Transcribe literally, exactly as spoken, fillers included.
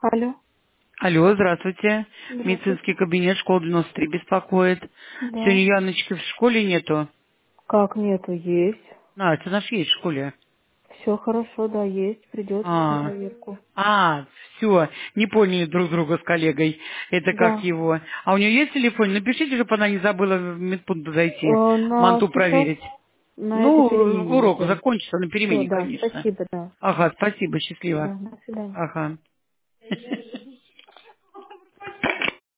Алло. Алло, здравствуйте. Здравствуйте. Медицинский кабинет, школа девяносто три беспокоит. Да. Сегодня Яночки в школе нету. Как нету? Есть. А, это наш есть в школе. Все хорошо, да, есть. Придет на А, проверку. а, все, не поняли друг друга с коллегой. Это как Да. его. А у нее есть телефон? Напишите, чтобы она не забыла в медпункт Э, зайти, На манту сейчас проверить. на этой Ну, перемене урок нельзя. закончится на Все, перемене, да. конечно. Спасибо, да. Ага, спасибо, счастливо. Да, до свидания. Ага.